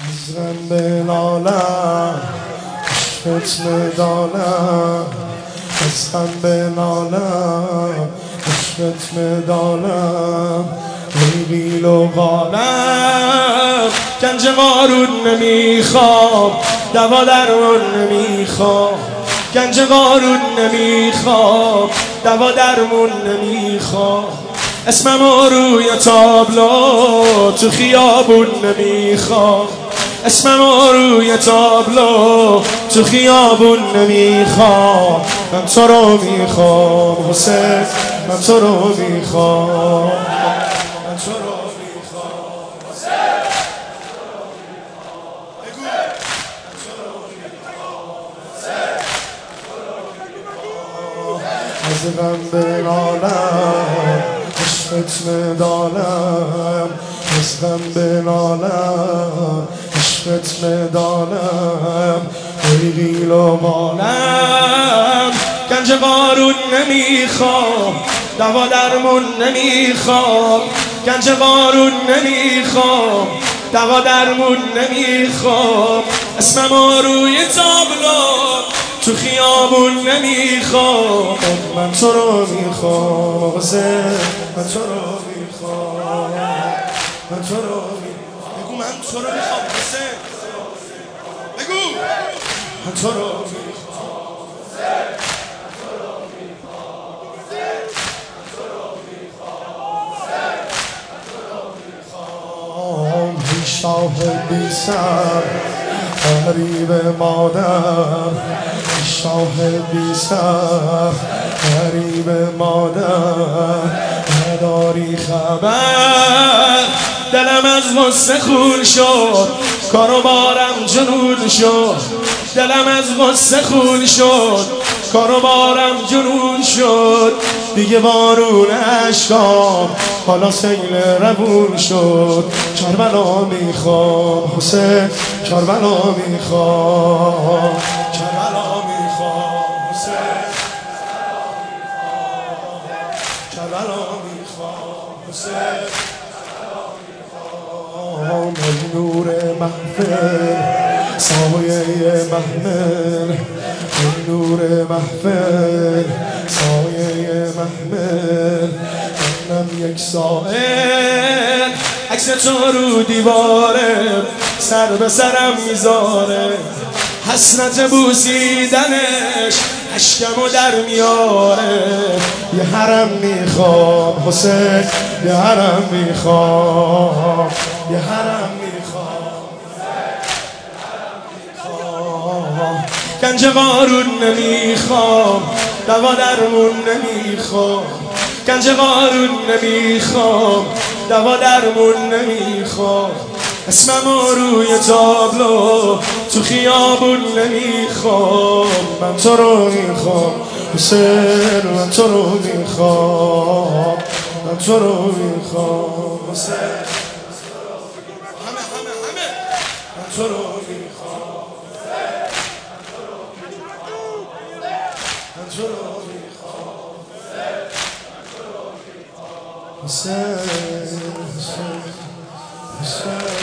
عشقم به نالم عشقت میدانم عشقم به نالم عشقت میدانم ای قیل و قالم گنج قارون نمیخوام دوا درمون نمیخوام گنج قارون نمیخوام دوا درمون نمیخوام اسممو روی تابلو تو خیابون نمیخوام اسممو روی تابلو تو خیابون نمیخوام من تو رو میخوام حسین من تو رو میخوام من تو رو میخوام حسین از غم به نالم عشقت میدانم از غم به نالم عشقت میدانم ای قیل و قالم گنج قارون نمیخوام دوا درمون نمیخوام گنج قارون نمیخوام دوا درمون نمیخوام اسممو روی تابلو تو خیابون نمیخوام من تو رو میخوام حسین من تو رو میخوام من تو رو میخوام بگو من تو رو میخوام حسین بگو من تو رو میخوام حسین من تو رو میخوام حسین من تو رو میخوام حسین من تو رو میخوام ای شاه بی سر غریب مادر شاه بی سر غریب مادر نداری خبر دلم از غصه خون شد کار و بارم جنون شد دلم از غصه خون شد کار و بارم جنون شد دیگه بارون اشکام حالا سیل روون شد کربلا میخوام حسین کربلا میخوام کربلا میخوام حسین کربلا میخوام حسین ای نور محفل سایه محمل ای نور محفل سایه محمل منم یک سائل عکس تو رو دیواره سر به سرم میذاره حسرت بوسیدنش اشکمو در میاره یه حرم میخوام حسین یه حرم میخوام یه حرم میخوام گنج قارون نمیخوام دوا درمون نمیخوام گنج قارون نمیخوام دوا درمون نمیخوام اسممو روی تابلو تو خیابون نمیخوام من تو رو میخوام حسین من تو رو میخوام من تو رو میخوام حسین همه من تو رو میخوام من تو رو میخوام حسین حسین حسین